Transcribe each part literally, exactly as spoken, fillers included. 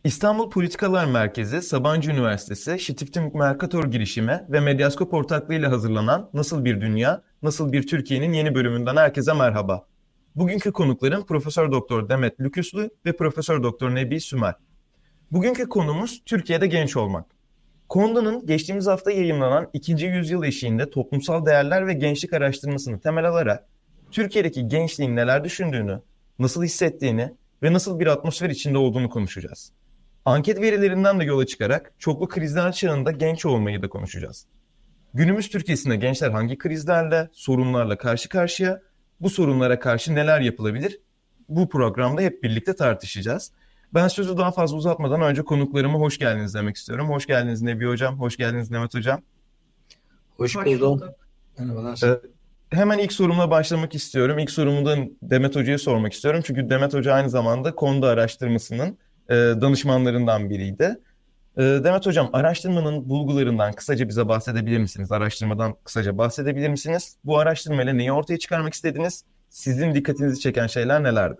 İstanbul Politikalar Merkezi, Sabancı Üniversitesi, Şitiftin Mercator girişimi ve Medyaskop ortaklığıyla hazırlanan Nasıl Bir Dünya, Nasıl Bir Türkiye'nin yeni bölümünden herkese merhaba. Bugünkü konuklarım Profesör Doktor Demet Lüküslü ve Profesör Doktor Nebi Sümer. Bugünkü konumuz Türkiye'de genç olmak. Konda'nın geçtiğimiz hafta yayımlanan ikinci yüzyıl eşiğinde toplumsal değerler ve gençlik araştırmasını temel alarak Türkiye'deki gençliğin neler düşündüğünü, nasıl hissettiğini ve nasıl bir atmosfer içinde olduğunu konuşacağız. Anket verilerinden de yola çıkarak çoklu krizler çağında genç olmayı da konuşacağız. Günümüz Türkiye'sinde gençler hangi krizlerle, sorunlarla karşı karşıya, bu sorunlara karşı neler yapılabilir? Bu programda hep birlikte tartışacağız. Ben sözü daha fazla uzatmadan önce konuklarıma hoş geldiniz demek istiyorum. Hoş geldiniz Nebi Hocam, hoş geldiniz Demet Hocam. Hoş buldum. Merhabalar. Ee, hemen ilk sorumla başlamak istiyorum. İlk sorumu da Demet Hoca'ya sormak istiyorum. Çünkü Demet Hoca aynı zamanda Konda araştırmasının e, danışmanlarından biriydi. E, Demet Hocam, araştırmanın bulgularından kısaca bize bahsedebilir misiniz? Araştırmadan kısaca bahsedebilir misiniz? Bu araştırmayla neyi ortaya çıkarmak istediniz? Sizin dikkatinizi çeken şeyler nelerdi?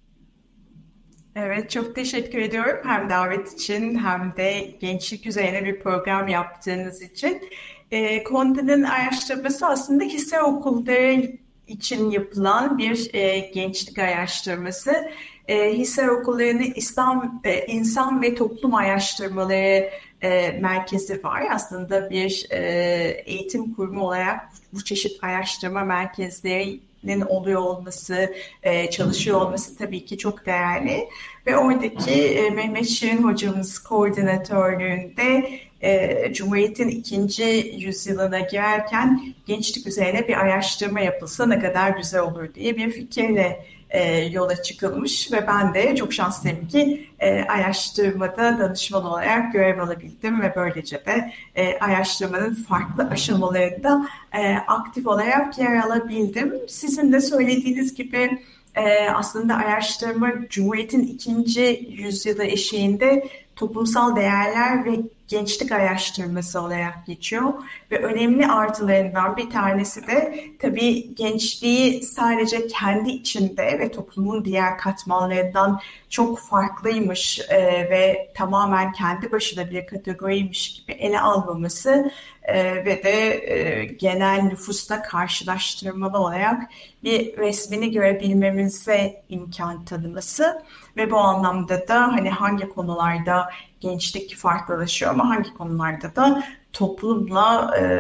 Evet, çok teşekkür ediyorum hem davet için hem de gençlik üzerine bir program yaptığınız için. E, Konda'nın araştırması aslında hisse okulları için yapılan bir e, gençlik araştırması. E, hisse okullarının İslam, e, insan ve toplum araştırmaları e, merkezi var. Aslında bir e, eğitim kurumu olarak bu çeşit araştırma merkezleri oluyor olması, çalışıyor olması tabii ki çok değerli. Ve oradaki Mehmet Şirin hocamız koordinatörlüğünde Cumhuriyet'in ikinci yüzyılına girerken gençlik üzerine bir araştırma yapılsa ne kadar güzel olur diye bir fikirle yola çıkılmış ve ben de çok şanslıyım ki araştırmada danışman olarak görev alabildim ve böylece de araştırmanın farklı aşamalarında aktif olarak yer alabildim. Sizin de söylediğiniz gibi aslında araştırma Cumhuriyet'in ikinci yüzyılı eşiğinde toplumsal değerler ve gençlik araştırması olarak geçiyor ve önemli artılarından bir tanesi de tabii gençliği sadece kendi içinde ve toplumun diğer katmanlarından çok farklıymış e, ve tamamen kendi başına bir kategoriymiş gibi ele almaması e, ve de e, genel nüfusta karşılaştırmalı olarak bir resmini görebilmemize imkan tanıması ve bu anlamda da hani hangi konularda gençlik farklılaşıyor ama hangi konularda da toplumla e,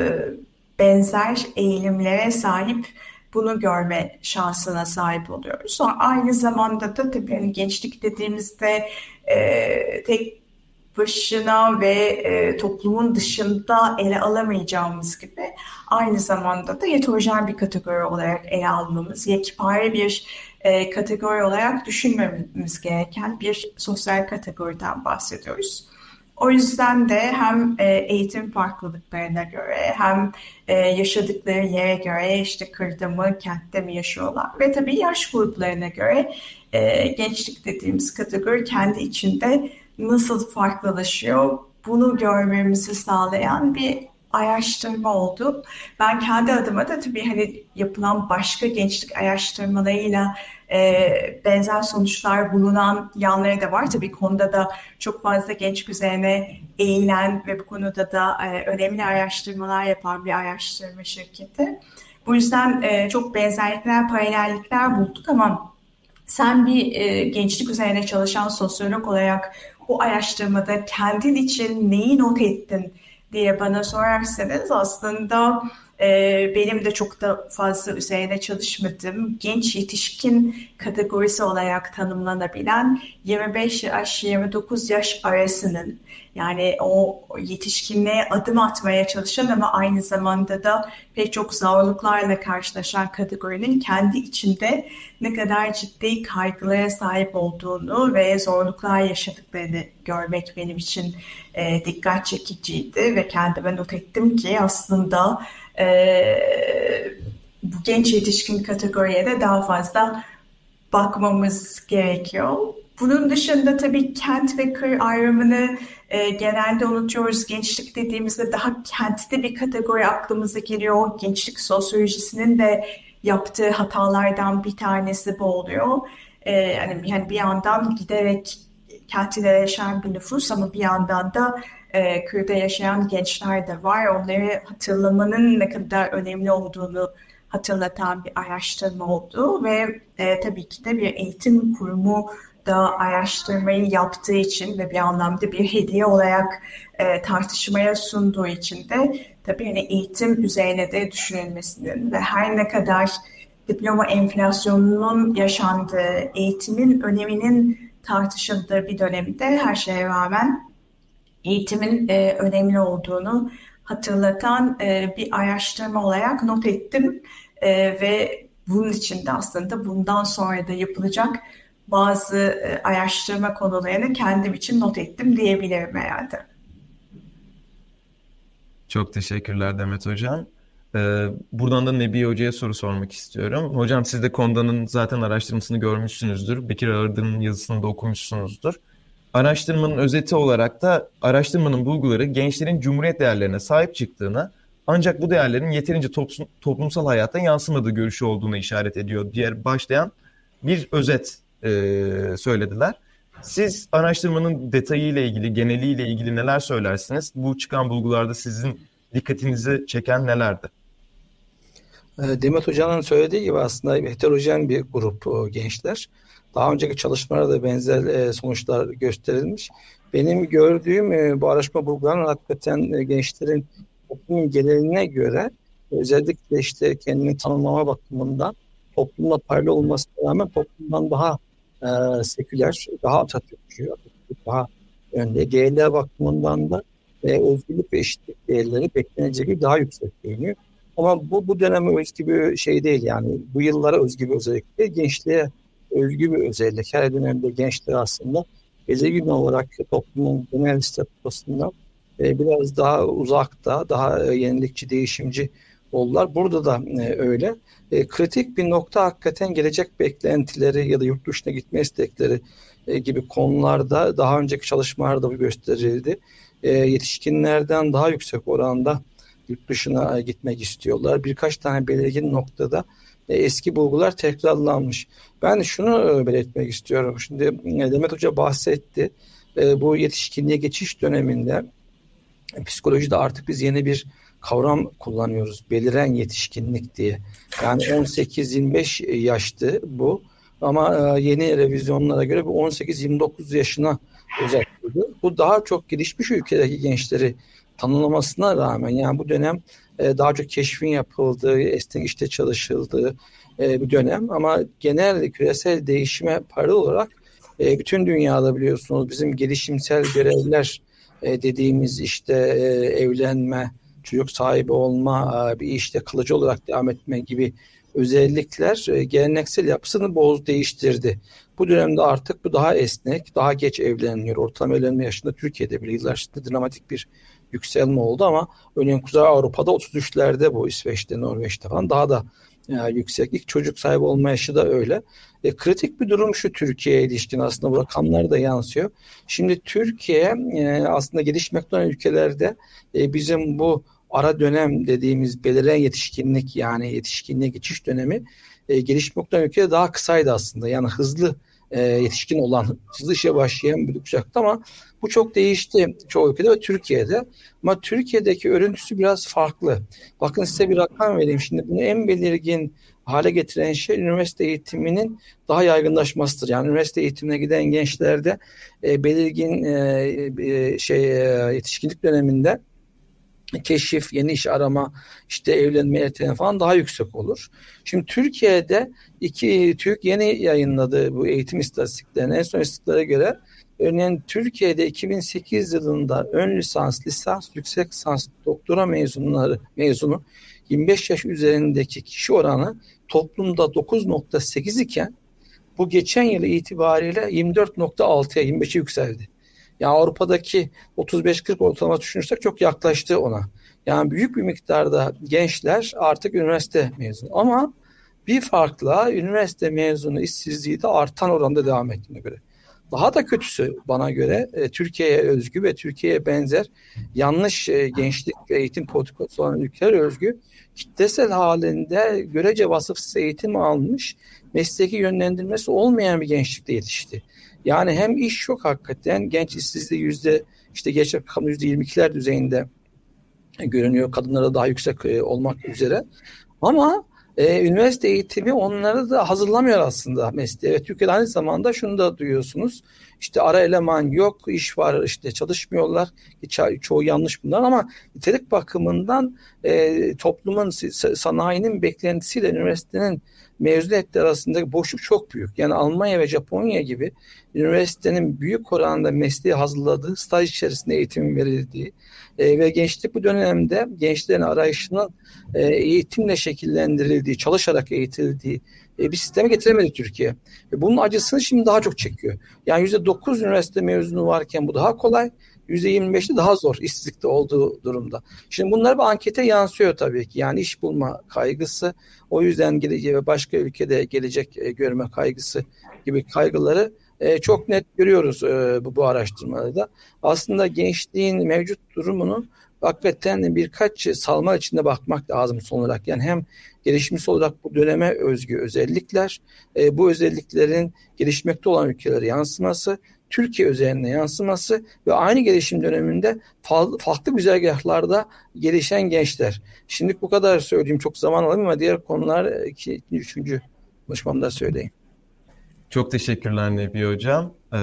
benzer eğilimlere sahip bunu görme şansına sahip oluyoruz. Aynı zamanda da tabii hani gençlik dediğimizde e, tek başına ve e, toplumun dışında ele alamayacağımız gibi aynı zamanda da heterojen bir kategori olarak ele almamız, yekpare bir e, kategori olarak düşünmemiz gereken bir sosyal kategoriden bahsediyoruz. O yüzden de hem e, eğitim farklılıklarına göre hem e, yaşadıkları yere göre işte kırda mı, kentte mi yaşıyorlar ve tabii yaş gruplarına göre e, gençlik dediğimiz kategori kendi içinde nasıl farklılaşıyor bunu görmemizi sağlayan bir araştırma oldu. Ben kendi adıma da tabii hani yapılan başka gençlik araştırmalarıyla e, benzer sonuçlar bulunan yanları da var. Tabii konuda da çok fazla gençlik üzerine eğilen ve bu konuda da e, önemli araştırmalar yapan bir araştırma şirketi. Bu yüzden e, çok benzerlikler, paralellikler bulduk ama sen bir e, gençlik üzerine çalışan sosyolog olarak bu araştırmada kendin için neyi not ettin diye bana sorarsanız aslında e, benim de çok da fazla üzerine çalışmadığım genç yetişkin kategorisi olarak tanımlanabilen yirmi beş yaş yirmi dokuz yaş arasının yani o yetişkinliğe adım atmaya çalışan ama aynı zamanda da pek çok zorluklarla karşılaşan kategorinin kendi içinde ne kadar ciddi kaygılara sahip olduğunu ve zorluklar yaşadıklarını görmek benim için e, dikkat çekiciydi ve kendime not ettim ki aslında e, bu genç yetişkin kategoriye de daha fazla bakmamız gerekiyor. Bunun dışında tabii kent ve köy ayrımını e, genelde unutuyoruz. Gençlik dediğimizde daha kentli bir kategori aklımıza geliyor. Gençlik sosyolojisinin de yaptığı hatalardan bir tanesi bu oluyor. E, yani, yani bir yandan giderek kentte yaşayan bir nüfus ama bir yandan da e, köyde yaşayan gençler de var. Onları hatırlamanın ne kadar önemli olduğunu hatırlatan bir araştırma oldu ve e, tabii ki de bir eğitim kurumu da araştırmayı yaptığı için ve bir anlamda bir hediye olarak e, tartışmaya sunduğu için de tabii yani eğitim üzerine de düşünülmesinin ve her ne kadar diploma enflasyonunun yaşandığı, eğitimin öneminin tartışıldığı bir dönemde her şeye rağmen eğitimin e, önemli olduğunu hatırlatan e, bir araştırma olarak not ettim e, ve bunun için de aslında bundan sonra da yapılacak bazı e, araştırma konularını kendim için not ettim diyebilirim herhalde. Çok teşekkürler Demet Hocam. Ee, buradan da Nebiye Hoca'ya soru sormak istiyorum. Hocam siz de Konda'nın zaten araştırmasını görmüşsünüzdür. Bekir Ağırdır'ın yazısını da okumuşsunuzdur. Araştırmanın özeti olarak da araştırmanın bulguları gençlerin Cumhuriyet değerlerine sahip çıktığına ancak bu değerlerin yeterince toplum, toplumsal hayata yansımadığı görüşü olduğuna işaret ediyor diye başlayan bir özet e, söylediler. Siz araştırmanın detayıyla ilgili, geneliyle ilgili neler söylersiniz? Bu çıkan bulgularda sizin dikkatinizi çeken nelerdi? Demet Hoca'nın söylediği gibi aslında heterojen bir grup gençler. Daha önceki çalışmalarda da benzer sonuçlar gösterilmiş. Benim gördüğüm bu araştırma bulgularının hakikaten gençlerin toplumun geneline göre özellikle işte kendini tanımlama bakımından toplumla paylı olmasına rağmen toplumdan daha e, seküler, daha Atatürkçü, daha önde. Değerler bakımından da e, özgürlük ve eşitlik değerleri bekleneceği daha yüksek değiniyor. Ama bu bu döneme özgü bir şey değil yani. Bu yıllara özgü bir özellik değil. Gençliğe özgü bir özellik. Her dönemde gençler aslında belirgin olarak toplumun genel statüsünden e, biraz daha uzakta, daha e, yenilikçi, değişimci oldular. Burada da e, öyle. E, kritik bir nokta hakikaten gelecek beklentileri ya da yurt dışına gitme istekleri e, gibi konularda daha önceki çalışmalarda bu gösterildi. E, yetişkinlerden daha yüksek oranda yurt dışına gitmek istiyorlar. Birkaç tane belirgin noktada e, eski bulgular tekrarlanmış. Ben şunu belirtmek istiyorum. Şimdi e, Demet Hoca bahsetti. E, bu yetişkinliğe geçiş döneminde e, psikolojide artık biz yeni bir kavram kullanıyoruz. Beliren yetişkinlik diye. Yani on sekiz yirmi beş yaştı bu. Ama yeni revizyonlara göre bu on sekiz yirmi dokuz yaşına uzatıldı. Bu daha çok gelişmiş ülkedeki gençleri tanımlamasına rağmen yani bu dönem daha çok keşfin yapıldığı, esnek işte çalışıldığı bir dönem. Ama genel küresel değişime paralel olarak bütün dünyada biliyorsunuz bizim gelişimsel görevler dediğimiz işte evlenme, çocuk sahibi olma, bir işte kalıcı olarak devam etme gibi özellikler geleneksel yapısını boz değiştirdi. Bu dönemde artık bu daha esnek, daha geç evleniliyor. Ortalama evlenme yaşında Türkiye'de bile yıllar içinde dramatik bir yükselme oldu ama örneğin Kuzey Avrupa'da otuz üçlerde bu, İsveç'te, Norveç'te falan daha da yani yüksek. İlk çocuk sahibi olma yaşı da öyle. E, kritik bir durum şu Türkiye'ye ilişkin aslında bu rakamlar da yansıyor. Şimdi Türkiye e, aslında gelişmekte olan ülkelerde e, bizim bu ara dönem dediğimiz beliren yetişkinlik yani yetişkinliğe geçiş dönemi e, gelişmekte olan ülkede daha kısaydı aslında. Yani hızlı e, yetişkin olan, hızlı işe başlayan bir kuşaktı ama bu çok değişti çoğu ülkede ve Türkiye'de. Ama Türkiye'deki örüntüsü biraz farklı. Bakın size bir rakam vereyim. Şimdi bunu en belirgin hale getiren şey üniversite eğitiminin daha yaygınlaşmasıdır. Yani üniversite eğitimine giden gençlerde e, belirgin e, e, şey e, yetişkinlik döneminde keşif, yeni iş arama, işte evlenme erteleme falan daha yüksek olur. Şimdi Türkiye'de iki TÜİK yeni yayınladığı bu eğitim istatistiklerine en son istatistiklere göre örneğin Türkiye'de iki bin sekiz yılında ön lisans, lisans, yüksek lisans, doktora mezunları mezunu yirmi beş yaş üzerindeki kişi oranı toplumda dokuz nokta sekiz iken bu geçen yıl itibariyle yirmi dört nokta altıya yirmi beşe yükseldi. Yani Avrupa'daki otuz beş kırk ortalama düşünürsek çok yaklaştı ona. Yani büyük bir miktarda gençler artık üniversite mezunu. Ama bir farkla üniversite mezunu işsizliği de artan oranda devam ettiğine göre. Daha da kötüsü bana göre e, Türkiye'ye özgü ve Türkiye'ye benzer yanlış e, gençlik ve eğitim politikası olan ülkelere özgü kitlesel halinde görece vasıfsız eğitim almış, mesleki yönlendirmesi olmayan bir gençlikte yetişti. Yani hem iş yok hakikaten, genç işsizliği yüzde işte geçen yüzde yirmi ikiler düzeyinde görünüyor, kadınlara daha yüksek e, olmak üzere. Ama e, üniversite eğitimi onları da hazırlamıyor aslında mesleğe. Ve Türkiye'de aynı zamanda şunu da duyuyorsunuz. İşte ara eleman yok, iş var, işte çalışmıyorlar. Ço- çoğu yanlış bunlar ama nitelik bakımından e, toplumun, sanayinin beklentisiyle üniversitenin mezuniyetleri arasındaki boşluk çok büyük. Yani Almanya ve Japonya gibi üniversitenin büyük oranda mesleği hazırladığı, staj içerisinde eğitim verildiği e, ve gençlik bu dönemde gençlerin arayışının e, eğitimle şekillendirildiği, çalışarak eğitildiği e, bir sisteme getiremedi Türkiye. Ve bunun acısını şimdi daha çok çekiyor. Yani yüzde dokuz üniversite mezunu varken bu daha kolay, yüzde yirmi beşte daha zor işsizlikte olduğu durumda. Şimdi bunlar bir ankete yansıyor tabii ki. Yani iş bulma kaygısı, o yüzden geleceğe ve başka ülkede gelecek e, görme kaygısı gibi kaygıları e, çok net görüyoruz e, bu, bu araştırmalarda. Aslında gençliğin mevcut durumunu hakikaten birkaç salma içinde bakmak lazım son olarak. Yani hem gelişmiş olarak bu döneme özgü özellikler, e, bu özelliklerin gelişmekte olan ülkelere yansıması, Türkiye özeline yansıması ve aynı gelişim döneminde farklı güzergahlarda gelişen gençler. Şimdi bu kadar söyleyeyim, çok zaman alayım ama diğer konular iki, üçüncü konuşmamda söyleyeyim. Çok teşekkürler Nebi Hocam. Ee,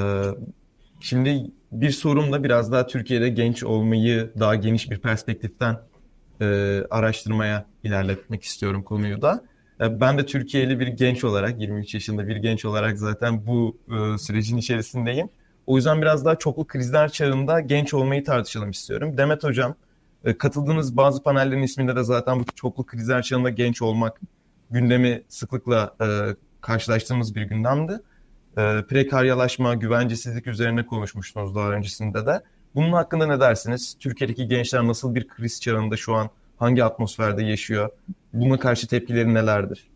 şimdi bir sorumla biraz daha Türkiye'de genç olmayı daha geniş bir perspektiften e, araştırmaya ilerletmek istiyorum konuyu da. E, ben de Türkiye'li bir genç olarak, yirmi üç yaşında bir genç olarak zaten bu e, sürecin içerisindeyim. O yüzden biraz daha çoklu krizler çağında genç olmayı tartışalım istiyorum. Demet Hocam, e, katıldığınız bazı panellerin isminde de zaten bu çoklu krizler çağında genç olmak gündemi sıklıkla e, karşılaştığımız bir gündemdi. E, prekaryalaşma, güvencesizlik üzerine konuşmuştunuz daha öncesinde de. Bunun hakkında ne dersiniz? Türkiye'deki gençler nasıl bir kriz çağında şu an, hangi atmosferde yaşıyor? Buna karşı tepkileri nelerdir?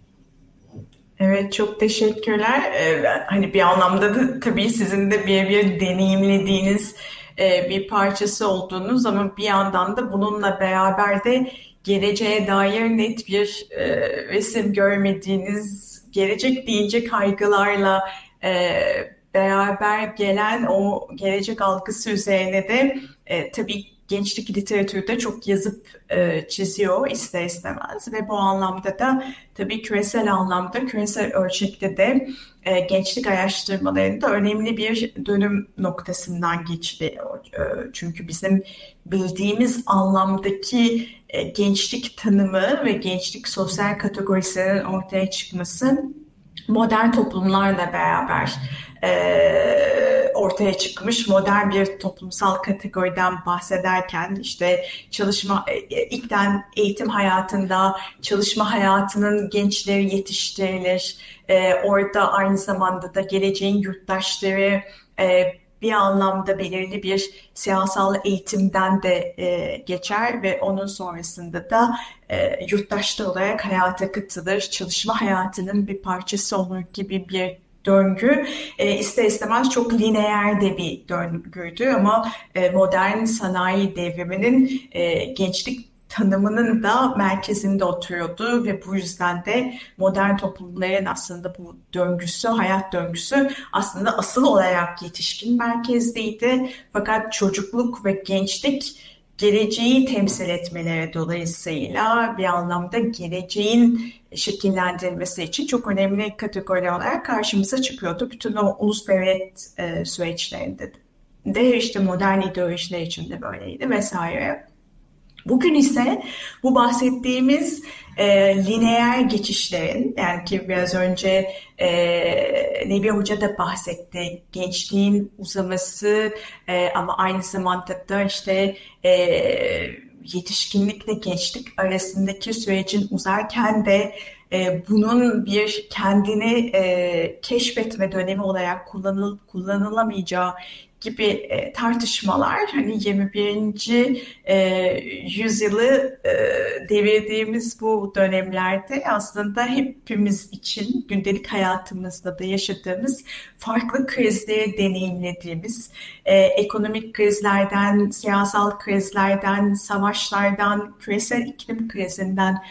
Evet, çok teşekkürler. Ee, hani bir anlamda da tabii sizin de bir bir deneyimlediğiniz e, bir parçası olduğunuz ama bir yandan da bununla beraber de geleceğe dair net bir e, resim görmediğiniz, gelecek deyince kaygılarla e, beraber gelen o gelecek algısı üzerine de e, tabii gençlik literatürü de çok yazıp e, çiziyor ister istemez ve bu anlamda da tabii küresel anlamda, küresel ölçekte de e, gençlik araştırmalarında önemli bir dönüm noktasından geçti. E, çünkü bizim bildiğimiz anlamdaki e, gençlik tanımı ve gençlik sosyal kategorisinin ortaya çıkması modern toplumlarla beraber e, ortaya çıkmış modern bir toplumsal kategoriden bahsederken işte çalışma ilkten eğitim hayatında çalışma hayatının gençleri yetiştirilir. E, orada aynı zamanda da geleceğin yurttaşları e, bir anlamda belirli bir siyasal eğitimden de e, geçer ve onun sonrasında da e, yurttaşlar olarak hayata katılır, çalışma hayatının bir parçası olur gibi bir döngü e, ister istemez çok lineer de bir döngüydü ama e, modern sanayi devriminin e, gençlik tanımının da merkezinde oturuyordu ve bu yüzden de modern toplumların aslında bu döngüsü, hayat döngüsü aslında asıl olarak yetişkin merkezdeydi. Fakat çocukluk ve gençlik geleceği temsil etmeleri dolayısıyla bir anlamda geleceğin şekillendirilmesi için çok önemli kategori olarak karşımıza çıkıyordu. Bütün o ulus devlet e, süreçlerinde de işte modern ideolojiler içinde böyleydi vesaire. Bugün ise bu bahsettiğimiz e, lineer geçişlerin, yani ki biraz önce e, Nebi Hoca da bahsetti, gençliğin uzaması e, ama aynı zamanda da işte e, yetişkinlikle gençlik arasındaki sürecin uzarken de e, bunun bir kendini e, keşfetme dönemi olarak kullanıl, kullanılamayacağı gibi e, tartışmalar hani yirmi birinci E, yüzyılı e, devirdiğimiz bu dönemlerde aslında hepimiz için gündelik hayatımızda da yaşadığımız farklı krizleri deneyimlediğimiz e, ekonomik krizlerden, siyasal krizlerden, savaşlardan, küresel iklim krizinden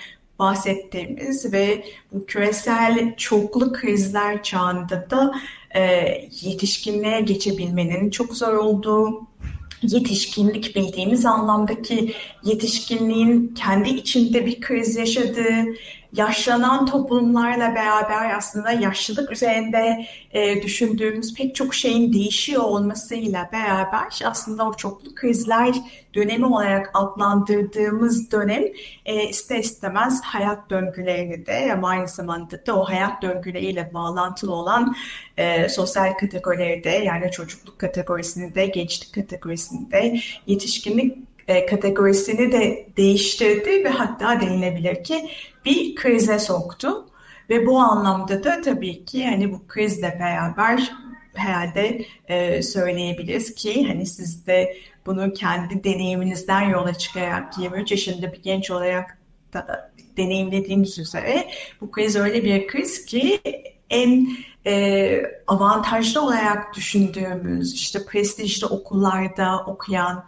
bahsettiğimiz ve bu küresel çoklu krizler çağında da e, yetişkinliğe geçebilmenin çok zor olduğu, yetişkinlik bildiğimiz anlamdaki yetişkinliğin kendi içinde bir kriz yaşadığı, yaşlanan toplumlarla beraber aslında yaşlılık üzerinde e, düşündüğümüz pek çok şeyin değişiyor olmasıyla beraber aslında o çoklu krizler dönemi olarak adlandırdığımız dönem e, ister istemez hayat döngülerini de ama aynı zamanda da o hayat döngüleriyle bağlantılı olan e, sosyal kategorileri de, yani çocukluk kategorisini de, gençlik kategorisini de, yetişkinlik e, kategorisini de değiştirdi ve hatta denilebilir ki bir krize soktu. Ve bu anlamda da tabii ki hani bu krizle beraber herhalde e, söyleyebiliriz ki hani siz de bunu kendi deneyiminizden yola çıkarak yirmi üç yaşında bir genç olarak da deneyimlediğiniz üzere bu kriz öyle bir kriz ki en e, avantajlı olarak düşündüğümüz işte prestijli okullarda okuyan,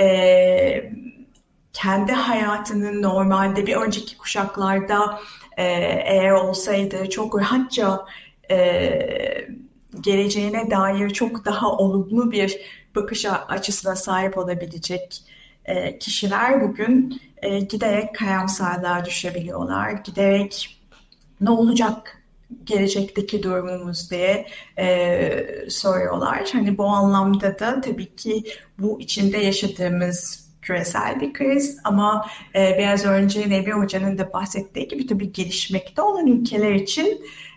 e, kendi hayatının normalde bir önceki kuşaklarda e, eğer olsaydı çok rahatça e, geleceğine dair çok daha olumlu bir bakış açısına sahip olabilecek e, kişiler bugün e, giderek karamsarlığa düşebiliyorlar. Giderek ne olacak gelecekteki durumumuz diye e, soruyorlar. Hani bu anlamda da tabii ki bu içinde yaşadığımız küresel bir kriz ama e, biraz önce Nebi Hoca'nın da bahsettiği gibi tabii gelişmekte olan ülkeler için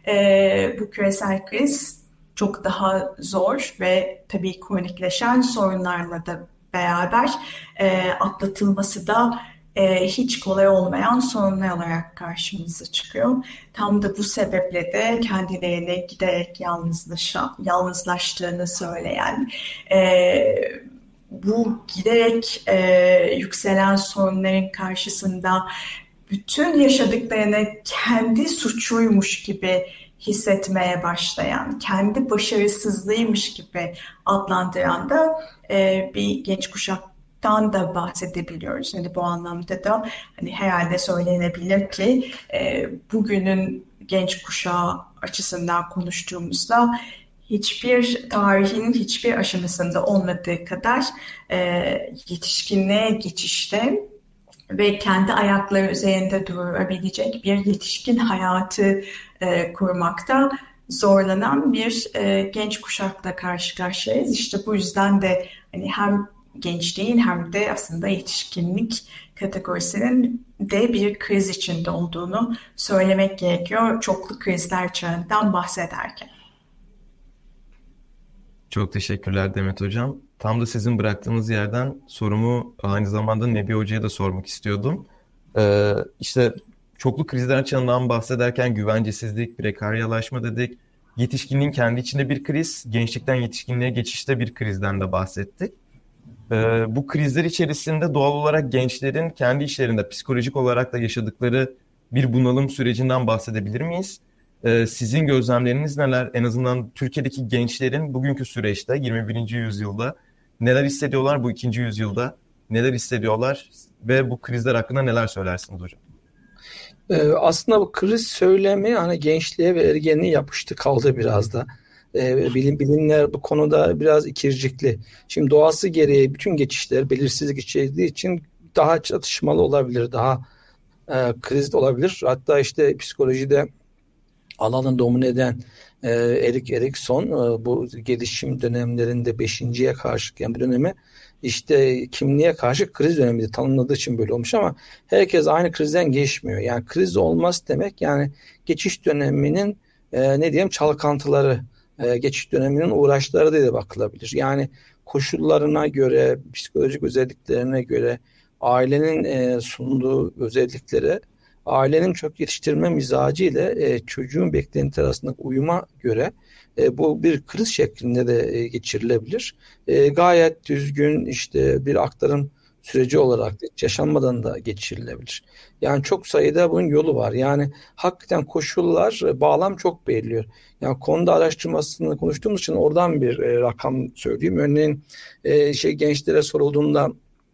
e, bu küresel kriz çok daha zor ve tabii kronikleşen sorunlarla da beraber e, atlatılması da e, hiç kolay olmayan sorunlar olarak karşımıza çıkıyor. Tam da bu sebeple de kendilerini giderek yalnızlaşa, yalnızlaştığını söyleyen, e, bu giderek e, yükselen sorunların karşısında bütün yaşadıklarını kendi suçuymuş gibi hissetmeye başlayan, kendi başarısızlığıymış gibi adlandıran da e, bir genç kuşaktan da bahsedebiliyoruz. Yani bu anlamda da hani herhalde söylenebilir ki e, bugünün genç kuşağı açısından konuştuğumuzda hiçbir tarihin hiçbir aşamasında olmadığı kadar e, yetişkinliğe geçişte ve kendi ayakları üzerinde durabilecek bir yetişkin hayatı e, kurmakta zorlanan bir e, genç kuşakla karşı karşıyayız. İşte bu yüzden de hani hem gençliğin hem de aslında yetişkinlik kategorisinin de bir kriz içinde olduğunu söylemek gerekiyor çoklu krizler çağından bahsederken. Çok teşekkürler Demet Hocam. Tam da sizin bıraktığınız yerden sorumu aynı zamanda Nebi Hoca'ya da sormak istiyordum. Ee, işte çoklu krizler çağından bahsederken güvencesizlik, prekaryalaşma dedik. Yetişkinliğin kendi içinde bir kriz, gençlikten yetişkinliğe geçişte bir krizden de bahsettik. Ee, bu krizler içerisinde doğal olarak gençlerin kendi işlerinde psikolojik olarak da yaşadıkları bir bunalım sürecinden bahsedebilir miyiz? Ee, sizin gözlemleriniz neler? En azından Türkiye'deki gençlerin bugünkü süreçte yirmi birinci yüzyılda neler hissediyorlar, bu ikinci yüzyılda neler hissediyorlar ve bu krizler hakkında neler söylersiniz hocam? Ee, aslında bu kriz söylemi hani gençliğe ve ergenliğe yapıştı kaldı biraz da. Ee, bilim bilimler bu konuda biraz ikircikli. Şimdi doğası gereği bütün geçişler belirsizlik içerdiği için daha çatışmalı olabilir, daha e, krizde olabilir. Hatta işte psikolojide alanı domine eden e, Erik Erikson e, bu gelişim dönemlerinde beşinciye karşı yani bir dönemi işte kimliğe karşı kriz dönemi tanımladığı için böyle olmuş ama herkes aynı krizden geçmiyor. Yani kriz olması demek yani geçiş döneminin e, ne diyeyim çalkantıları, e, geçiş döneminin uğraşları diye de bakılabilir. Yani koşullarına göre, psikolojik özelliklerine göre, ailenin e, sunduğu özelliklere, ailenin çok yetiştirme mizacı ile e, çocuğun beklenti arasındaki uyuma göre e, bu bir kriz şeklinde de e, geçirilebilir. E, gayet düzgün işte bir aktarım süreci olarak hiç yaşanmadan da geçirilebilir. Yani çok sayıda bunun yolu var. Yani hakikaten koşullar, bağlam çok belirliyor. Yani konuda araştırmasını konuştuğumuz için oradan bir e, rakam söyleyeyim. Örneğin e, şey gençlere sorulduğunda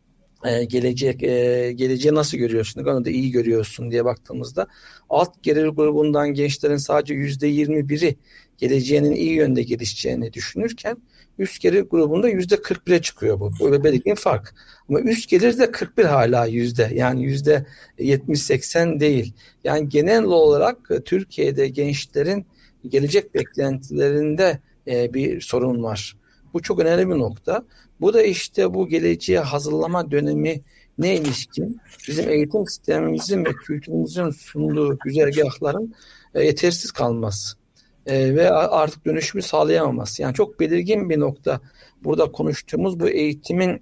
e, gelecek e, geleceği nasıl görüyorsun? Onu da iyi görüyorsun diye baktığımızda alt gelir grubundan gençlerin sadece yüzde yirmi biri geleceğinin iyi yönde gelişeceğini düşünürken üst gelir grubunda yüzde kırk bire çıkıyor bu. Böyle belirgin fark. Ama üst gelir de kırk bir hala yüzde. Yani yüzde yetmiş seksen değil. Yani genel olarak Türkiye'de gençlerin gelecek beklentilerinde e, bir sorun var. Bu çok önemli bir nokta. Bu da işte bu geleceğe hazırlama dönemi ne ilişkin bizim eğitim sistemimizin ve kültürümüzün sunduğu güzergahların e, yetersiz kalması e, ve artık dönüşümü sağlayamaması. Yani çok belirgin bir nokta. Burada konuştuğumuz bu eğitimin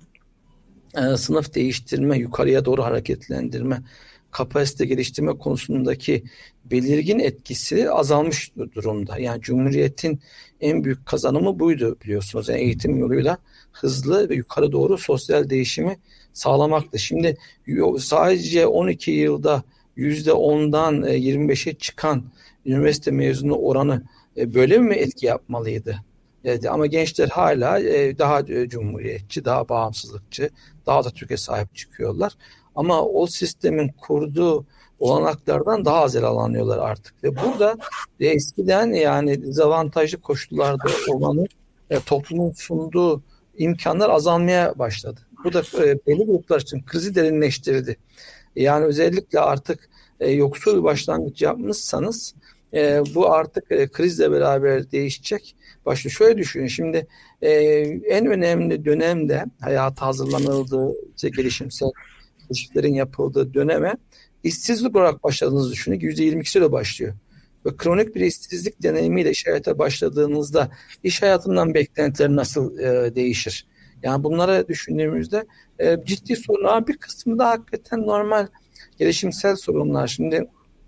e, sınıf değiştirme, yukarıya doğru hareketlendirme, kapasite geliştirme konusundaki belirgin etkisi azalmış durumda. Yani Cumhuriyet'in en büyük kazanımı buydu biliyorsunuz. Yani eğitim yoluyla hızlı ve yukarı doğru sosyal değişimi sağlamaktı. Şimdi sadece on iki yılda yüzde ondan yirmi beşe çıkan üniversite mezunu oranı böyle mi etki yapmalıydı? Ama gençler hala daha cumhuriyetçi, daha bağımsızlıkçı, daha da Türkiye sahip çıkıyorlar. Ama o sistemin kurduğu olanaklardan daha az yararlanıyorlar artık. Ve burada eskiden yani dezavantajlı koşullarda olanı e, toplumun sunduğu imkanlar azalmaya başladı. Bu da e, belli gruplar için krizi derinleştirdi. Yani özellikle artık e, yoksul bir başlangıç yapmışsanız e, bu artık e, krizle beraber değişecek. Başta şöyle düşünün. Şimdi e, en önemli dönemde hayata hazırlanıldığı işte gelişimsel keşiflerin yapıldığı döneme işsizlik olarak başladığınızı düşünün. yüzde yirmi ikisiyle başlıyor. Ve kronik bir işsizlik deneyimiyle iş hayata başladığınızda iş hayatından beklentiler nasıl e, değişir? Yani bunlara düşündüğümüzde e, ciddi sorunlar, bir kısmı da hakikaten normal gelişimsel sorunlar. Şimdi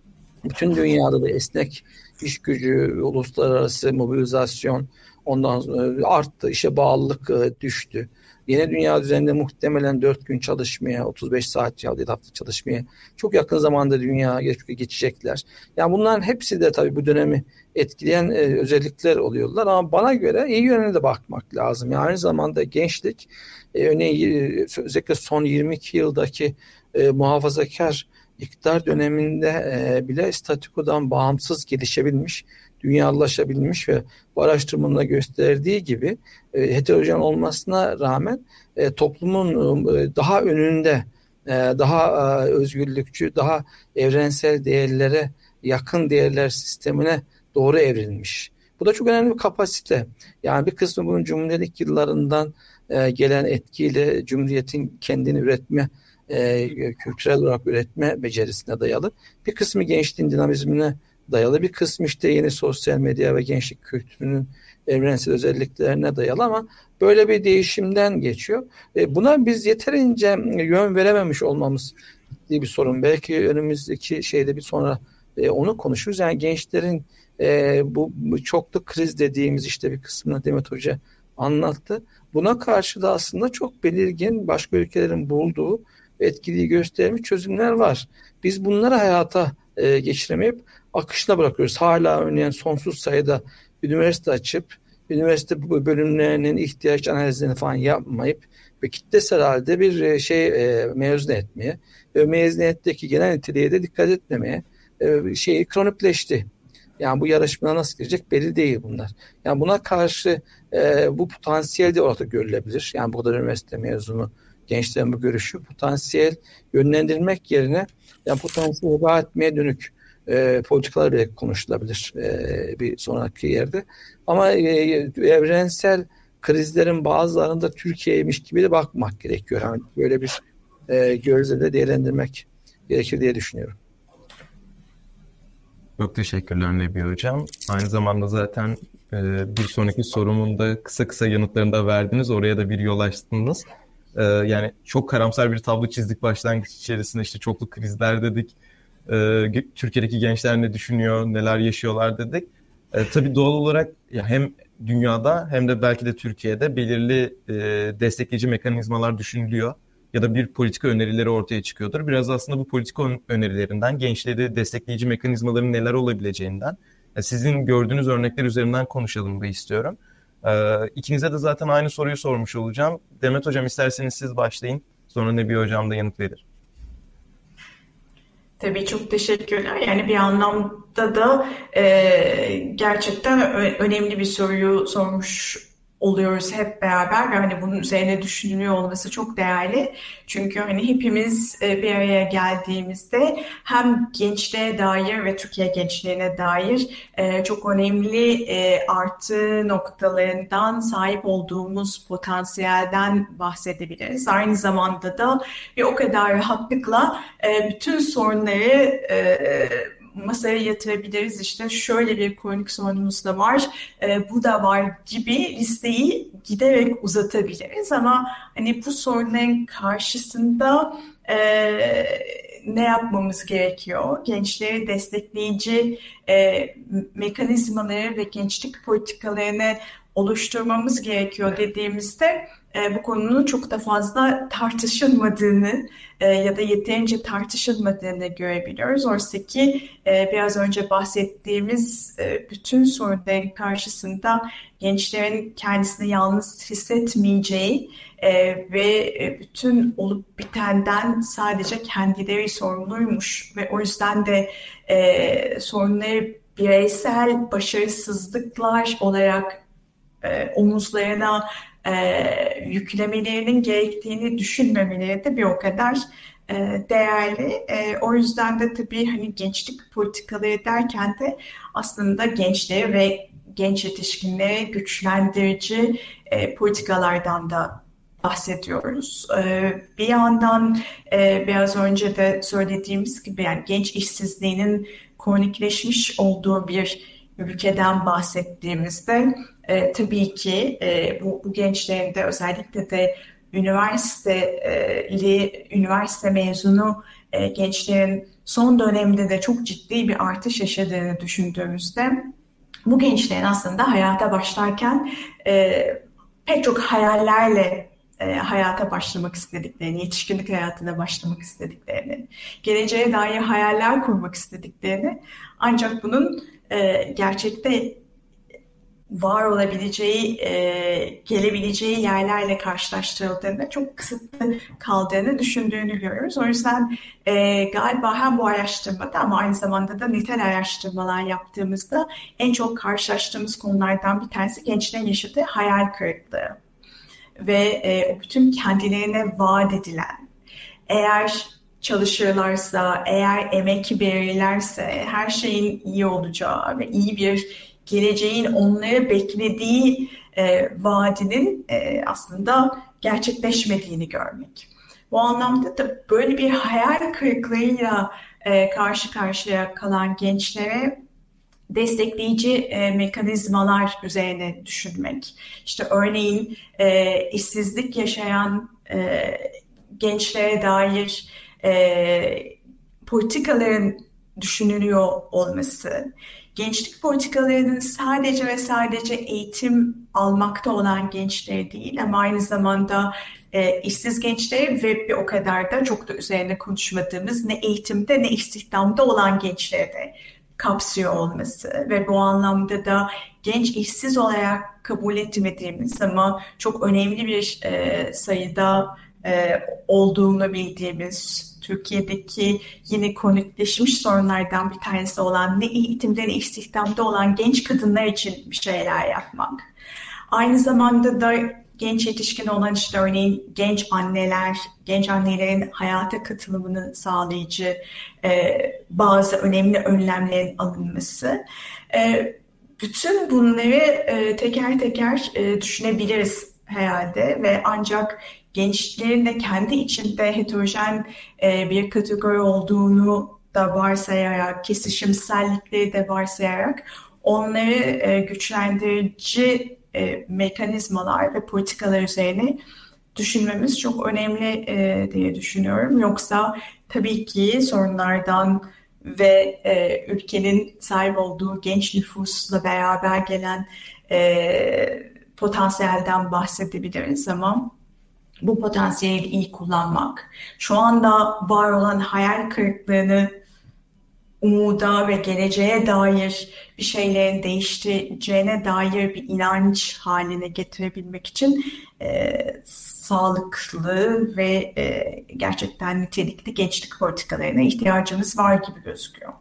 bütün dünyada da esnek iş gücü, uluslararası mobilizasyon ondan sonra arttı, işe bağlılık e, düştü. Yeni dünya düzeninde muhtemelen dört gün çalışmaya, otuz beş saat ya da hafta çalışmaya çok yakın zamanda dünya geçecekler. Yani bunların hepsi de tabii bu dönemi etkileyen e, özellikler oluyorlar. Ama bana göre iyi yönüne de bakmak lazım. Yani aynı zamanda gençlik, e, örneğin özellikle son yirmi iki yıldaki e, muhafazakar iktidar döneminde e, bile statükodan bağımsız gelişebilmiş, dünyalaşabilmiş ve bu araştırmanın da gösterdiği gibi e, heterojen olmasına rağmen e, toplumun e, daha önünde, e, daha e, özgürlükçü, daha evrensel değerlere yakın değerler sistemine doğru evrilmiş. Bu da çok önemli bir kapasite. Yani bir kısmı bunun Cumhuriyet yıllarından e, gelen etkiyle Cumhuriyet'in kendini üretme, e, kültürel olarak üretme becerisine dayalı. Bir kısmı gençliğin dinamizmine dayalı, bir kısmı işte yeni sosyal medya ve gençlik kültürünün evrensel özelliklerine dayalı ama böyle bir değişimden geçiyor. E, buna biz yeterince yön verememiş olmamız diye bir sorun. Belki önümüzdeki şeyde bir sonra e, onu konuşuruz. Yani gençlerin e, bu, bu çoklu kriz dediğimiz işte bir kısmını Demet Hoca anlattı. Buna karşı da aslında çok belirgin başka ülkelerin bulduğu etkiliği göstermiş çözümler var. Biz bunları hayata e, geçiremeyip akışına bırakıyoruz. Hala örneğin sonsuz sayıda üniversite açıp üniversite bölümlerinin ihtiyaç analizlerini falan yapmayıp ve kitlesel halde bir şey e, mezun etmeye ve mezuniyetteki genel niteliğe de dikkat etmemeye e, şeyi kronikleşti. Yani bu yarışmaya nasıl girecek belli değil bunlar. Yani buna karşı e, bu potansiyel de orada görülebilir. Yani bu kadar üniversite mezunu gençlerin bu görüşü potansiyel yönlendirmek yerine yani potansiyel heba etmeye dönük e, politikalar bile konuşulabilir e, bir sonraki yerde. Ama e, evrensel krizlerin bazılarında Türkiye'ymiş gibi de bakmak gerekiyor. Yani böyle bir e, gözle de değerlendirmek gerekir diye düşünüyorum. Çok teşekkürler Nebi Hocam. Aynı zamanda zaten e, bir sonraki sorumun da kısa kısa yanıtlarını da verdiniz. Oraya da bir yol açtınız. E, yani çok karamsar bir tablo çizdik başlangıç içerisinde, işte çoklu krizler dedik. E, Türkiye'deki gençler ne düşünüyor, neler yaşıyorlar dedik. E, tabii doğal olarak ya hem dünyada hem de belki de Türkiye'de belirli e, destekleyici mekanizmalar düşünülüyor. Ya da bir politika önerileri ortaya çıkıyordur. Biraz aslında bu politika önerilerinden, gençleri destekleyici mekanizmaların neler olabileceğinden, sizin gördüğünüz örnekler üzerinden konuşalım da istiyorum. İkinize de zaten aynı soruyu sormuş olacağım. Demet Hocam, isterseniz siz başlayın. Sonra Nebiye Hocam da yanıt verir. Tabii çok teşekkürler. Yani bir anlamda da e, gerçekten ö- önemli bir soruyu sormuş oluyoruz hep beraber ve hani bunun üzerine düşünülüyor olması çok değerli. Çünkü hani hepimiz e, bir araya geldiğimizde hem gençliğe dair ve Türkiye gençliğine dair e, çok önemli e, artı noktalarından sahip olduğumuz potansiyelden bahsedebiliriz. Aynı zamanda da bir o kadar rahatlıkla e, bütün sorunları e, masaya yatırabiliriz. İşte şöyle bir kronik sorunumuz da var, e, bu da var gibi listeyi giderek uzatabiliriz. Ama hani bu sorunların karşısında e, ne yapmamız gerekiyor? Gençleri destekleyici e, mekanizmaları ve gençlik politikalarını oluşturmamız gerekiyor dediğimizde e, bu konunun çok da fazla tartışılmadığını e, ya da yeterince tartışılmadığını görebiliyoruz. Oysa ki e, biraz önce bahsettiğimiz e, bütün sorunların karşısında gençlerin kendisini yalnız hissetmeyeceği e, ve e, bütün olup bitenden sadece kendileri sorumluymuş ve o yüzden de e, sorunları bireysel başarısızlıklar olarak e, omuzlarına e, yüklemelerinin gerektiğini düşünmemeleri de bir o kadar e, değerli. E, o yüzden de tabii hani gençlik politikaları derken de aslında gençleri ve genç yetişkinleri güçlendirici e, politikalardan da bahsediyoruz. E, bir yandan e, biraz önce de söylediğimiz gibi yani genç işsizliğinin kronikleşmiş olduğu bir ülkeden bahsettiğimizde e, tabii ki e, bu, bu gençlerin de özellikle de üniversiteli, üniversite mezunu e, gençlerin son dönemde de çok ciddi bir artış yaşadığını düşündüğümüzde bu gençlerin aslında hayata başlarken e, pek çok hayallerle e, hayata başlamak istediklerini, yetişkinlik hayatına başlamak istediklerini, geleceğe dair hayaller kurmak istediklerini ancak bunun e, gerçekte var olabileceği, e, gelebileceği yerlerle karşılaştırıldığında çok kısıtlı kaldığını düşündüğünü görüyoruz. O yüzden e, galiba hem bu araştırmada ama aynı zamanda da nitel araştırmalar yaptığımızda en çok karşılaştığımız konulardan bir tanesi gençlerin yaşadığı hayal kırıklığı. Ve e, bütün kendilerine vaat edilen, eğer çalışırlarsa, eğer emek verirlerse her şeyin iyi olacağı ve iyi bir geleceğin onları beklediği e, vaadinin e, aslında gerçekleşmediğini görmek. Bu anlamda da böyle bir hayal kırıklığıyla e, karşı karşıya kalan gençlere destekleyici e, mekanizmalar üzerine düşünmek. İşte örneğin e, işsizlik yaşayan e, gençlere dair e, politikaların düşünülüyor olması, gençlik politikalarının sadece ve sadece eğitim almakta olan gençleri değil ama aynı zamanda e, işsiz gençleri ve bir o kadar da çok da üzerine konuşmadığımız ne eğitimde ne istihdamda olan gençleri de kapsıyor olması ve bu anlamda da genç işsiz olarak kabul etmediğimiz ama çok önemli bir e, sayıda e, olduğunu bildiğimiz Türkiye'deki yine kronikleşmiş sorunlardan bir tanesi olan ne eğitimde ne istihdamda olan genç kadınlar için bir şeyler yapmak. Aynı zamanda da genç yetişkin olan işte örneğin genç anneler, genç annelerin hayata katılımını sağlayıcı e, bazı önemli önlemlerin alınması. E, bütün bunları e, teker teker e, düşünebiliriz herhalde ve ancak gençlerin de kendi içinde heterojen e, bir kategori olduğunu da varsayarak, kesişimsellikleri de varsayarak onları e, güçlendirici e, mekanizmalar ve politikalar üzerine düşünmemiz çok önemli e, diye düşünüyorum. Yoksa tabii ki sorunlardan ve e, ülkenin sahip olduğu genç nüfusla beraber gelen e, potansiyelden bahsedebiliriz ama bu potansiyeli iyi kullanmak, şu anda var olan hayal kırıklığını umuda ve geleceğe dair bir şeylerin değiştireceğine dair bir inanç haline getirebilmek için e, sağlıklı ve e, gerçekten nitelikli gençlik politikalarına ihtiyacımız var gibi gözüküyor.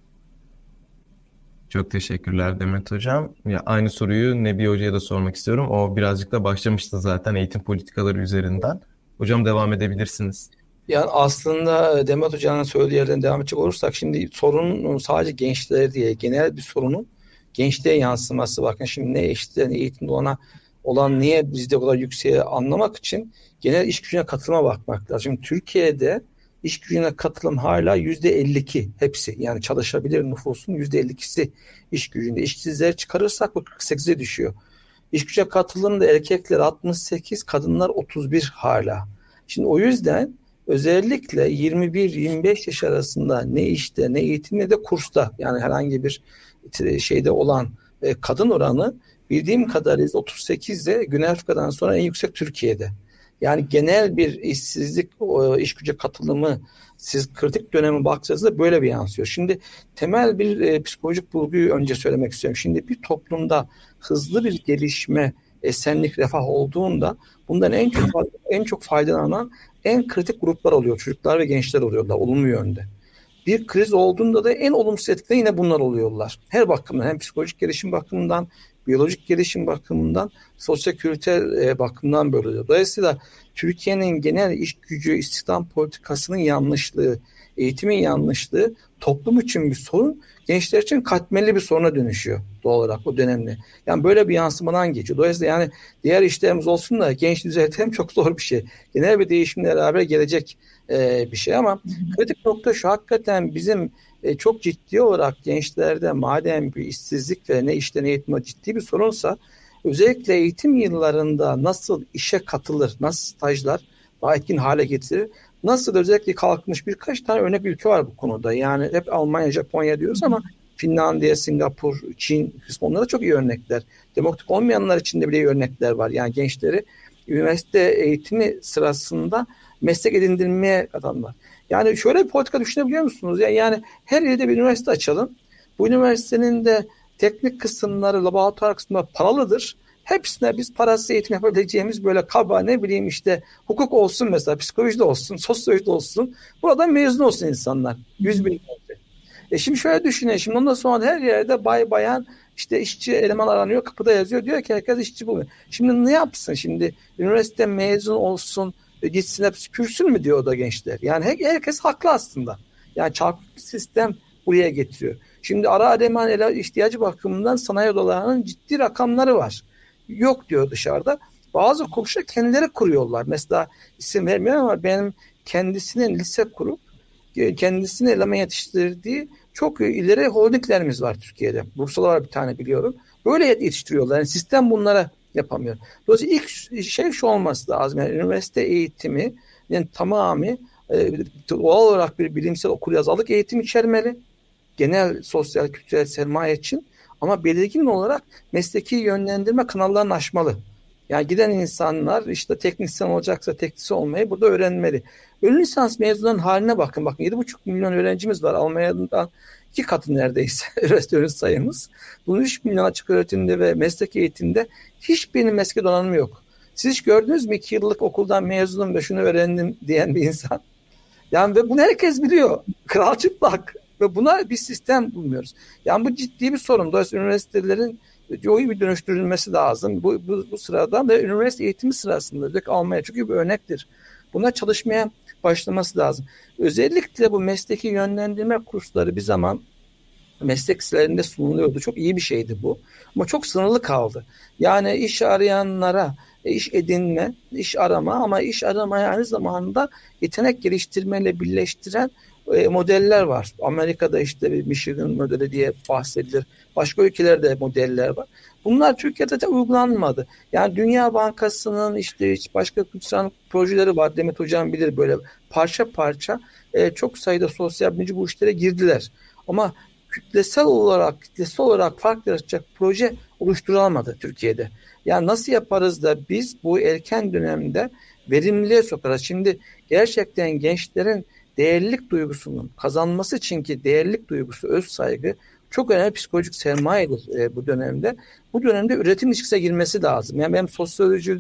Çok teşekkürler Demet Hocam. Ya aynı soruyu Nebi Hoca'ya da sormak istiyorum. O birazcık da başlamıştı zaten eğitim politikaları üzerinden. Hocam devam edebilirsiniz. Yani aslında Demet Hoca'nın söylediği yerden devam edecek olursak şimdi sorunun sadece gençler diye genel bir sorunun gençliğe yansıması. Bakın şimdi ne eşitliğe ne eğitimde ona olan niye bizde o kadar yükseğe anlamak için genel iş gücüne katılıma bakmak lazım. Şimdi Türkiye'de iş gücüne katılım hala yüzde elli iki hepsi. Yani çalışabilir nüfusun yüzde elli ikisi iş gücünde. İşsizleri çıkarırsak bu kırk sekize düşüyor. İş gücüne katılımda erkekler altmış sekiz, kadınlar otuz bir hala. Şimdi o yüzden özellikle yirmi bir yirmi beş yaş arasında ne işte ne eğitimde ne de kursta yani herhangi bir şeyde olan kadın oranı bildiğim kadarıyla otuz sekizde Güney Afrika'dan sonra en yüksek Türkiye'de. Yani genel bir işsizlik, iş güce katılımı siz kritik döneme baktığınızda böyle bir yansıyor. Şimdi temel bir e, psikolojik bulguyu önce söylemek istiyorum. Şimdi bir toplumda hızlı bir gelişme, esenlik, refah olduğunda bundan en çok en çok faydalanan en kritik gruplar oluyor. Çocuklar ve gençler oluyorlar olumlu yönde. Bir kriz olduğunda da en olumsuz etkide yine bunlar oluyorlar. Her bakımdan hem psikolojik gelişim bakımından, biyolojik gelişim bakımından, sosyo-kültürel e, bakımdan böyle oluyor. Dolayısıyla Türkiye'nin genel iş gücü istihdam politikasının yanlışlığı, eğitimin yanlışlığı toplum için bir sorun, gençler için katmerli bir soruna dönüşüyor doğal olarak o dönemde. Yani böyle bir yansımadan geçiyor. Dolayısıyla yani diğer işlerimiz olsun da genç düzeltelim çok zor bir şey. Genel bir değişimle beraber gelecek e, bir şey ama kritik nokta şu, hakikaten bizim e, çok ciddi olarak gençlerde madem bir işsizlik ve ne işte ne eğitimde ciddi bir sorunsa özellikle eğitim yıllarında nasıl işe katılır, nasıl stajlar daha etkin hale getirir, nasıl özellikle kalkmış birkaç tane örnek ülke var bu konuda. Yani hep Almanya, Japonya diyoruz ama Finlandiya, Singapur, Çin, onlara çok iyi örnekler. Demokratik olmayanlar için de bile iyi örnekler var. Yani gençleri üniversite eğitimi sırasında meslek edindirmeye adamlar. Yani şöyle bir politika düşünebiliyor musunuz? Yani, yani her ilde bir üniversite açalım. Bu üniversitenin de teknik kısımları, laboratuvar kısımları paralıdır. Hepsine biz parasız eğitim yapabileceğimiz böyle kaba ne bileyim işte hukuk olsun mesela, psikoloji de olsun, sosyoloji de olsun. Buradan mezun olsun insanlar. Yüz bin. E şimdi şöyle düşünün. Şimdi ondan sonra her yerde bay bayan işte işçi eleman aranıyor. Kapıda yazıyor. Diyor ki herkes işçi buluyor. Şimdi ne yapsın şimdi? Üniversite mezun olsun, gitsin hep süpürsün mü diyor o da gençler. Yani herkes haklı aslında. Yani çarpık bir sistem buraya getiriyor. Şimdi ara eleman ihtiyacı bakımından sanayi odalarının ciddi rakamları var. Yok diyor dışarıda. Bazı kuruluşlar kendileri kuruyorlar. Mesela isim vermiyorum ama benim kendisinin lise kurup kendisini eleman yetiştirdiği çok ileri holdinglerimiz var Türkiye'de. Bursalı var bir tane biliyorum. Böyle yetiştiriyorlar. Yani sistem bunlara yapamıyor. Dolayısıyla ilk şey şu olması lazım. Yani üniversite eğitimi yani tamamı e, doğal olarak bir bilimsel okuryazarlık eğitimi içermeli. Genel sosyal kültürel sermaye için ama belirgin olarak mesleki yönlendirme kanallarını aşmalı. Yani giden insanlar işte teknisyen olacaksa teknisyen olmayı burada öğrenmeli. Ön lisans mezunlarının haline bakın. Bakın yedi buçuk milyon öğrencimiz var. Almanya'dan iki katı neredeyse üniversite öğrenci sayımız. Bunun üç milyon açık öğretimde ve meslek eğitimde hiçbirinin mesleki donanımı yok. Siz hiç gördünüz mü iki yıllık okuldan mezunum ve şunu öğrendim diyen bir insan? Yani ve bunu herkes biliyor. Kral çıplak. Ve buna bir sistem bulmuyoruz. Yani bu ciddi bir sorun. Dolayısıyla üniversitelerin iyi bir dönüştürülmesi lazım. Bu, bu, bu sırada ve üniversite eğitimi sırasında özellikle Almanya çok iyi bir örnektir. Buna çalışmaya başlaması lazım. Özellikle bu mesleki yönlendirme kursları bir zaman meslek liselerinde sunuluyordu. Çok iyi bir şeydi bu. Ama çok sınırlı kaldı. Yani iş arayanlara iş edinme, iş arama ama iş aramaya aynı zamanda yetenek geliştirmeyle birleştiren modeller var. Amerika'da işte bir Michigan modeli diye bahsedilir. Başka ülkelerde modeller var. Bunlar Türkiye'de de uygulanmadı. Yani Dünya Bankası'nın işte başka kültürel projeleri var. Demet Hocam bilir böyle parça parça e, çok sayıda sosyal bilimci bu işlere girdiler. Ama kütlesel olarak kütlesel olarak fark yaratacak proje oluşturulamadı Türkiye'de. Yani nasıl yaparız da biz bu erken dönemde verimliliğe sokarız? Şimdi gerçekten gençlerin değerlilik duygusunun kazanması için ki değerlilik duygusu, öz saygı çok önemli psikolojik sermayedir e, bu dönemde. Bu dönemde üretim ilişkisine girmesi lazım. Yani benim sosyolojide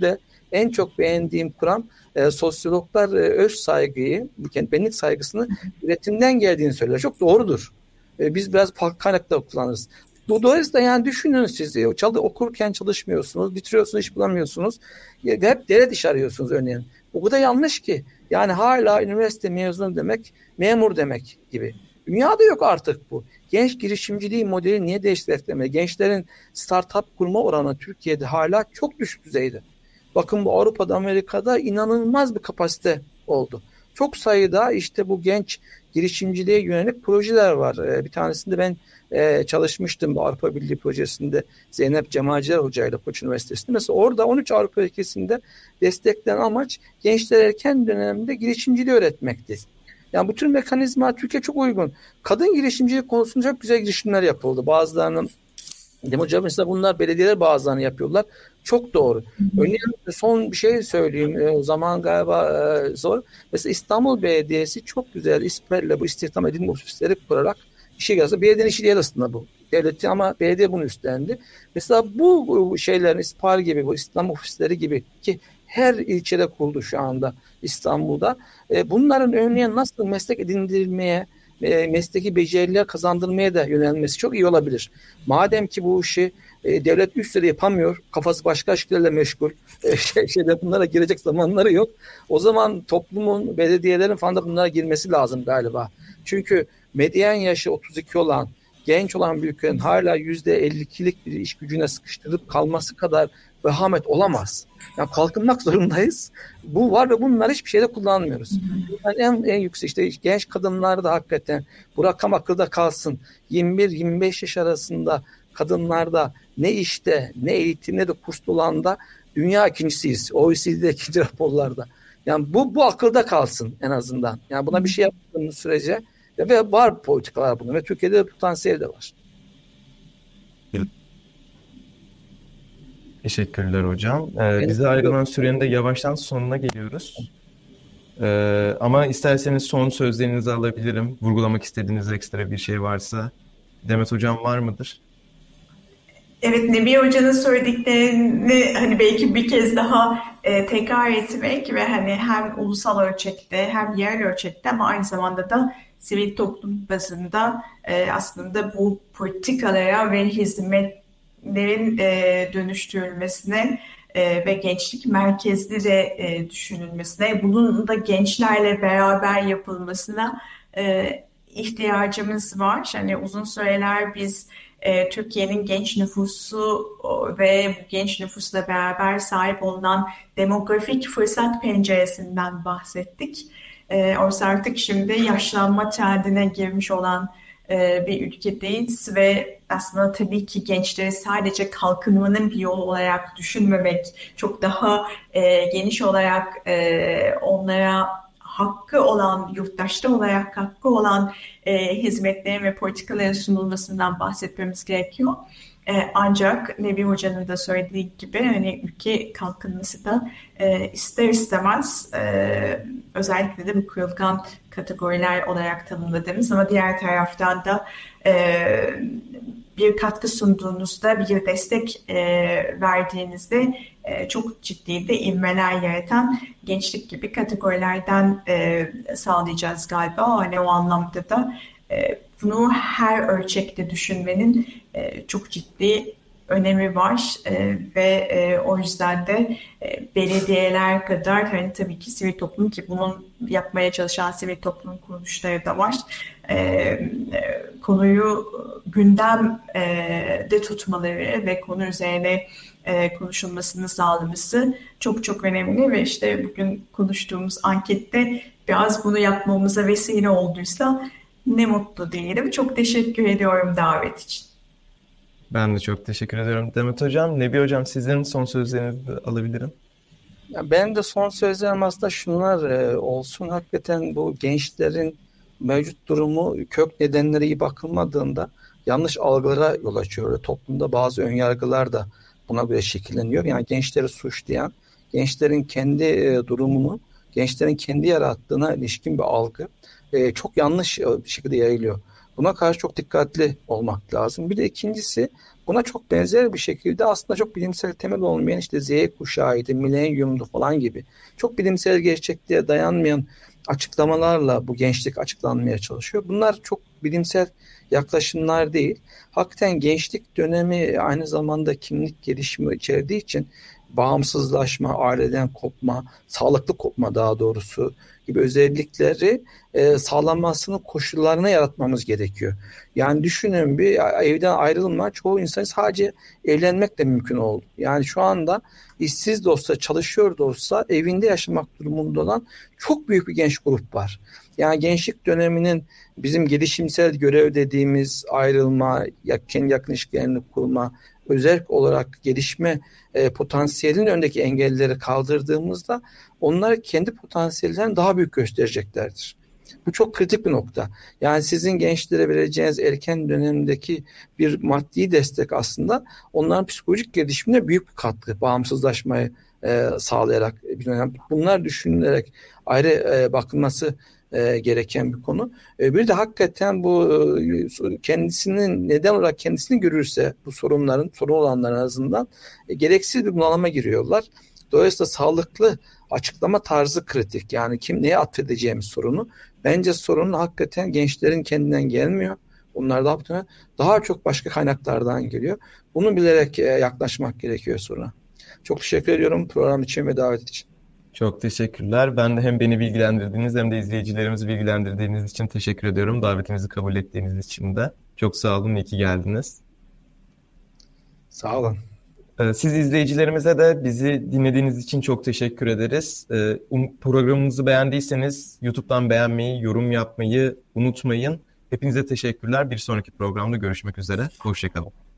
en çok beğendiğim kuram e, sosyologlar e, öz saygıyı, benlik saygısını üretimden geldiğini söyler. Çok doğrudur. E, biz biraz farklı kaynaklar kullanırız. Dolayısıyla yani düşünün siz çalı, okurken çalışmıyorsunuz, bitiriyorsunuz, iş bulamıyorsunuz. Ya, hep devlet iş arıyorsunuz örneğin. O kadar yanlış ki. Yani hala üniversite mezunu demek, memur demek gibi. Dünyada yok artık bu. Genç girişimciliği modeli niye değiştirilmeli? Gençlerin startup kurma oranı Türkiye'de hala çok düşük düzeyde. Bakın bu Avrupa'da, Amerika'da inanılmaz bir kapasite oldu. Çok sayıda işte bu genç girişimciliğe yönelik projeler var. Ee, bir tanesinde ben e, çalışmıştım bu Avrupa Birliği projesinde Zeynep Cemalciler Hoca ile Koç Üniversitesi'nde. Mesela orada on üç Avrupa ülkesinde desteklenen amaç gençler erken dönemde girişimciliği öğretmekti. Yani bu tür mekanizma Türkiye çok uygun. Kadın girişimcilik konusunda çok güzel girişimler yapıldı. Bazılarının Dem hocam mesela bunlar belediyeler bazılarını yapıyorlar. Çok doğru. Örneğin son bir şey söyleyeyim. O zaman galiba e, zor. Mesela İstanbul Belediyesi çok güzel İSPER'le bu istihdam edilme ofisleri kurarak işe gelse. Belediyenin işi değil aslında bu. Devleti ama belediye bunu üstlendi. Mesela bu şeylerin İSPAR gibi, bu İslam ofisleri gibi ki her ilçede kuruldu şu anda İstanbul'da. E, bunların örneğin nasıl meslek edindirilmeye, e, mesleki beceriler kazandırmaya da yönelmesi çok iyi olabilir. Madem ki bu işi e, devlet üstleri yapamıyor, kafası başka işlerle meşgul, e, şey, şeyler bunlara girecek zamanları yok. O zaman toplumun, belediyelerin falan da bunlara girmesi lazım galiba. Çünkü medyen yaşı otuz iki olan, genç olan bir ülkenin hala yüzde elli ikilik bir iş gücüne sıkıştırıp kalması kadar vehamet olamaz. Yani kalkınmak zorundayız. Bu var ve bunları hiçbir şeyde kullanmıyoruz. Yani en, en yüksek işte genç kadınlar da hakikaten bu rakam akılda kalsın. yirmi bir yirmi beş yaş arasında kadınlarda ne işte, ne eğitim, ne de kurslu olanda dünya ikincisiyiz. O E C D'de ikinci raporlarda. Yani bu bu akılda kalsın en azından. Yani buna bir şey yaptığımız sürece ve var politikalar bunun ve Türkiye'de potansiyel de var. Teşekkürler hocam. Ee, bize ayrılan sürenin de yavaştan sonuna geliyoruz. Ee, ama isterseniz son sözlerinizi alabilirim. Vurgulamak istediğiniz ekstra bir şey varsa. Demet hocam var mıdır? Evet, Nebi Hoca'nın söylediklerini hani belki bir kez daha e, tekrar etmek ve hani hem ulusal ölçekte hem yerel ölçekte ama aynı zamanda da sivil toplum bazında e, aslında bu politikalara ve hizmetlerin e, dönüştürülmesine e, ve gençlik merkezli de e, düşünülmesine, bunun da gençlerle beraber yapılmasına e, ihtiyacımız var. Yani uzun süreler biz e, Türkiye'nin genç nüfusu ve bu genç nüfusla beraber sahip olunan demografik fırsat penceresinden bahsettik. E, oysa artık şimdi yaşlanma trendine girmiş olan e, bir ülkedeyiz ve aslında tabii ki gençleri sadece kalkınmanın bir yolu olarak düşünmemek, çok daha e, geniş olarak e, onlara hakkı olan, yurttaşta olarak hakkı olan e, hizmetlerin ve politikaların sunulmasından bahsetmemiz gerekiyor. E, ancak Nebi Hoca'nın da söylediği gibi hani ülke kalkınması da e, ister istemez e, özellikle de bu kırılgan kategoriler olarak tanımladığımız ama diğer taraftan da e, bir katkı sunduğunuzda, bir destek e, verdiğinizde e, çok ciddi de ivmeler yaratan gençlik gibi kategorilerden e, sağlayacağız galiba. Hani o anlamda da e, bunu her ölçekte düşünmenin e, çok ciddi önemi var e, ve e, o yüzden de e, belediyeler kadar hani tabii ki sivil toplum, ki bunun yapmaya çalışan sivil toplum kuruluşları da var. E, e, konuyu gündemde tutmaları ve konu üzerine e, konuşulmasını sağlaması çok çok önemli ve işte bugün konuştuğumuz ankette biraz bunu yapmamıza vesile olduysa ne mutlu diyelim. Çok teşekkür ediyorum davet için. Ben de çok teşekkür ediyorum Demet hocam. Nebi hocam, sizlerin son sözlerinizi de alabilirim. Ya benim de son sözlerim aslında şunlar e, olsun. Hakikaten bu gençlerin mevcut durumu, kök nedenleri iyi bakılmadığında yanlış algılara yol açıyor. Toplumda bazı önyargılar da buna göre şekilleniyor. Yani gençleri suçlayan, gençlerin kendi e, durumunu, gençlerin kendi yarattığına ilişkin bir algı e, çok yanlış bir şekilde yayılıyor. Buna karşı çok dikkatli olmak lazım. Bir de ikincisi, buna çok benzer bir şekilde aslında çok bilimsel temel olmayan işte Z kuşağıydı, milenyumdu falan gibi çok bilimsel gerçekliğe dayanmayan açıklamalarla bu gençlik açıklanmaya çalışıyor. Bunlar çok bilimsel yaklaşımlar değil. Hakikaten gençlik dönemi aynı zamanda kimlik gelişimi içerdiği için bağımsızlaşma, aileden kopma, sağlıklı kopma daha doğrusu gibi özellikleri e, sağlanmasının koşullarını yaratmamız gerekiyor. Yani düşünün, bir evden ayrılma çoğu insan sadece evlenmekle mümkün oldu. Yani şu anda işsiz de olsa, çalışıyor da olsa evinde yaşamak durumunda olan çok büyük bir genç grup var. Yani gençlik döneminin bizim gelişimsel görev dediğimiz ayrılma, kendi yakın ilişkilerini kurma, özel olarak gelişme e, potansiyelinin önündeki engelleri kaldırdığımızda onlar kendi potansiyellerinden daha büyük göstereceklerdir. Bu çok kritik bir nokta. Yani sizin gençlere vereceğiniz erken dönemdeki bir maddi destek aslında onların psikolojik gelişimine büyük bir katkı, bağımsızlaşmayı e, sağlayarak. Bunlar düşünülerek ayrı e, bakılması E, gereken bir konu. E, bir de hakikaten bu e, kendisinin neden olarak kendisini görürse bu sorunların, sorun olanların azından e, gereksiz bir bunalıma giriyorlar. Dolayısıyla sağlıklı açıklama tarzı kritik. Yani kim neye atfedeceğimiz sorunu. Bence sorun hakikaten gençlerin kendinden gelmiyor. Onlar daha, daha çok başka kaynaklardan geliyor. Bunu bilerek e, yaklaşmak gerekiyor soruna. Çok teşekkür ediyorum program için ve davet için. Çok teşekkürler. Ben de hem beni bilgilendirdiğiniz hem de izleyicilerimizi bilgilendirdiğiniz için teşekkür ediyorum. Davetimizi kabul ettiğiniz için de. Çok sağ olun, iyi ki geldiniz. Sağ olun. Siz izleyicilerimize de bizi dinlediğiniz için çok teşekkür ederiz. Programımızı beğendiyseniz YouTube'dan beğenmeyi, yorum yapmayı unutmayın. Hepinize teşekkürler. Bir sonraki programda görüşmek üzere. Hoşça kalın.